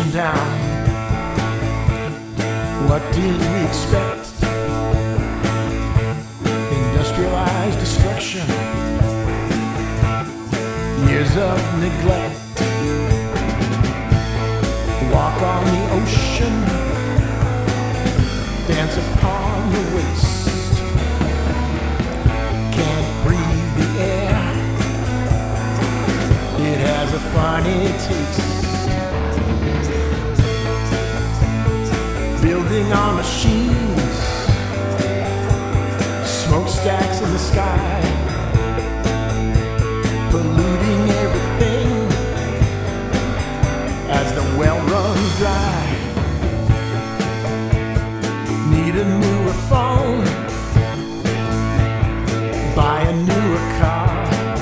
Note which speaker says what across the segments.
Speaker 1: crashing down. What did we expect? Industrialized destruction, years of neglect. Walk on the ocean, dance upon the waste. Can't breathe the air, it has a funny taste. Building on machines, smokestacks in the sky, polluting everything as the well runs dry. Need a newer phone, buy a newer car.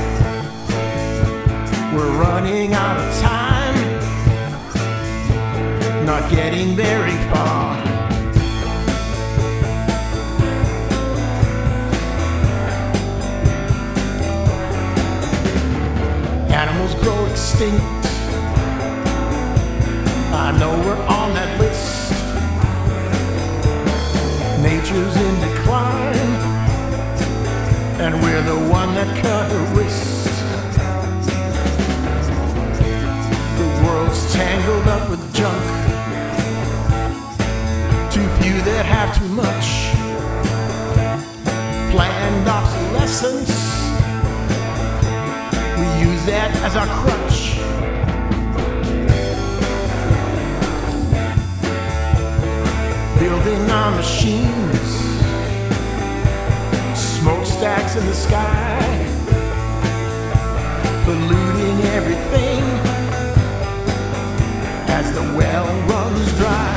Speaker 1: We're running out of time, not getting very far. Animals grow extinct, I know we're on that list. Nature's in decline, and we're the one that cut her wrist. The world's tangled up with junk, too few that have too much. Planned obsolescence, we use that as our crutch. Building on machines, smokestacks in the sky, polluting everything as the well runs dry.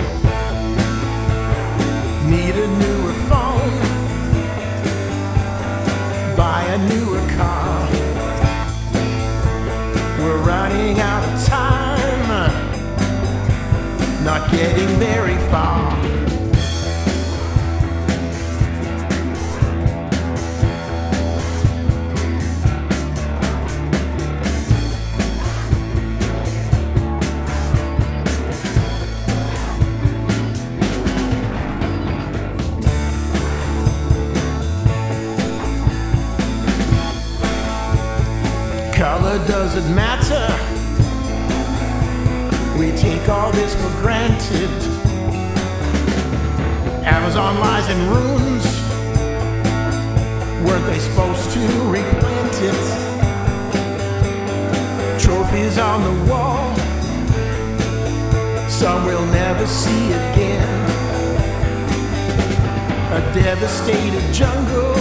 Speaker 1: Need a newer phone, buy a newer car. We're running out of time, not getting very far. Color doesn't matter, we take all this for granted. Amazon lies in ruins, weren't they supposed to replant it? Trophies on the wall, some we'll never see again. A devastated jungle,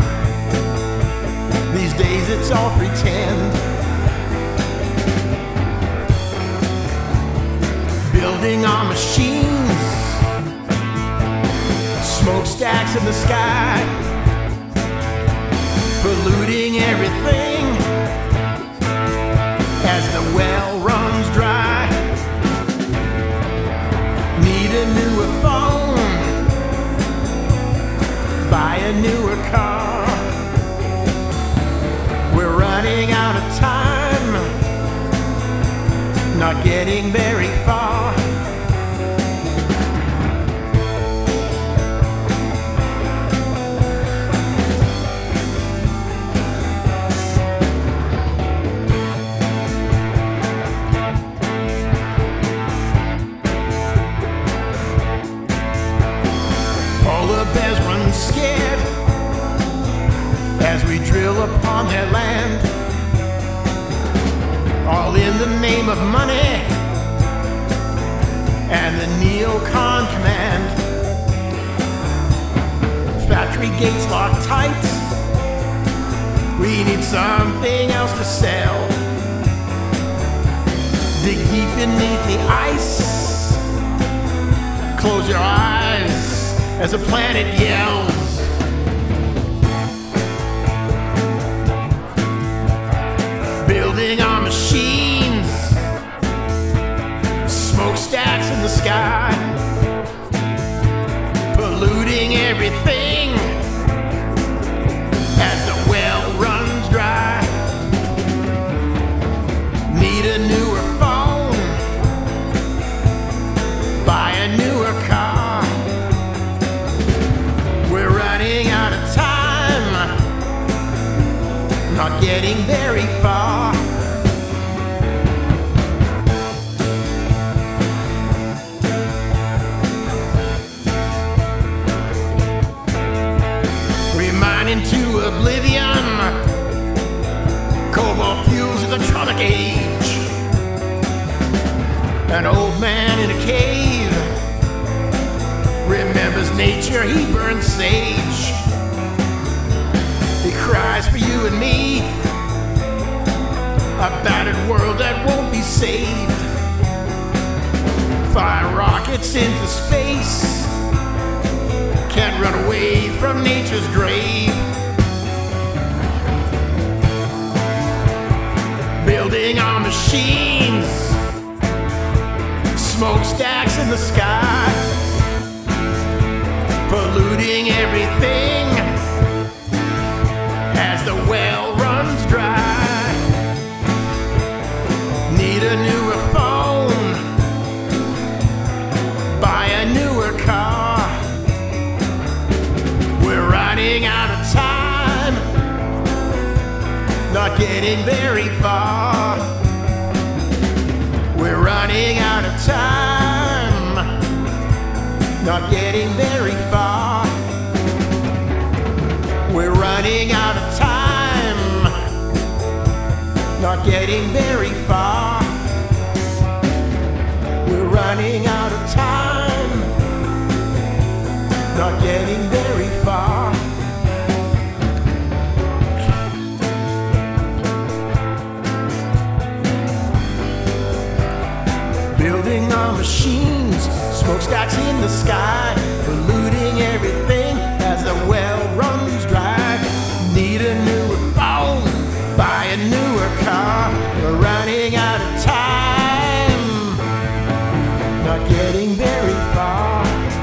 Speaker 1: these days it's all pretend. Building on machines, smokestacks in the sky, polluting everything as the well runs dry. Need a newer phone, buy a newer car. We're running out of time, not getting very far. Polar bears run scared as we drill upon their land, all in the name of money and the neocon command. Factory gates locked tight, we need something else to sell. Dig deep beneath the ice, close your eyes as the planet yells. Building on machines, smokestacks in the sky, polluting everything as the well runs dry. Need a newer phone, An old man in a cave remembers nature, he burns sage. He cries for you and me, a battered world that won't be saved. Fire rockets into space, can't run away from nature's grave. Building our machines, smokestacks in the sky, polluting everything as the well runs dry. Need a newer phone, buy a newer car. We're running out of time, not getting very far. We're running out of time, not getting very far. We're running out of time, not getting very far. We're running out of time, not getting very far. Building our machines, smokestacks in the sky, polluting everything as the well runs dry. Need a newer phone, buy a newer car. We're running out of time, not getting very far.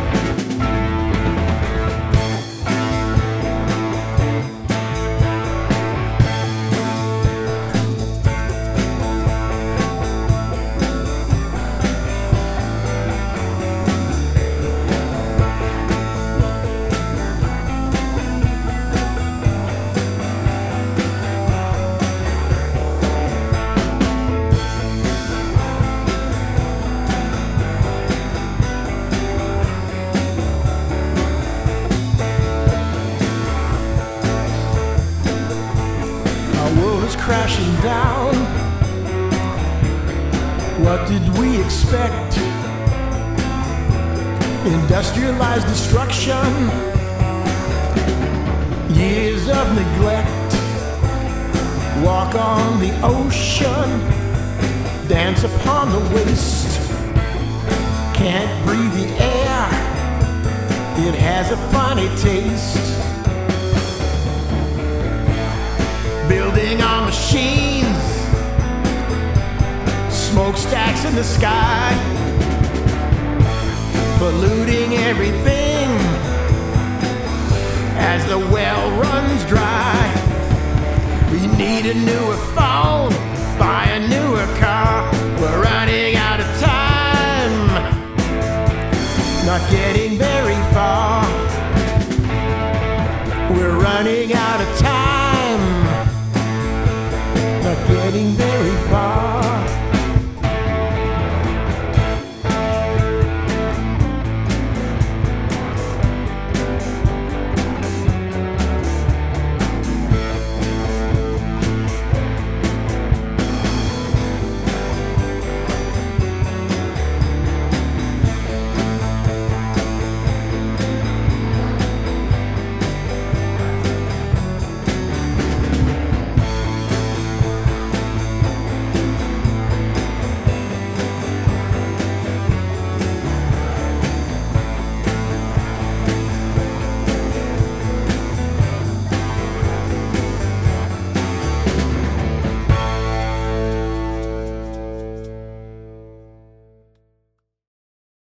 Speaker 1: Crashing down. What did we expect? Industrialized destruction, years of neglect. Walk on the ocean, dance upon the waste. Can't breathe the air, it has a funny taste. Building our machines, smokestacks in the sky, polluting everything as the well runs dry. We need a newer phone, buy a newer car. We're running out of time, not getting better.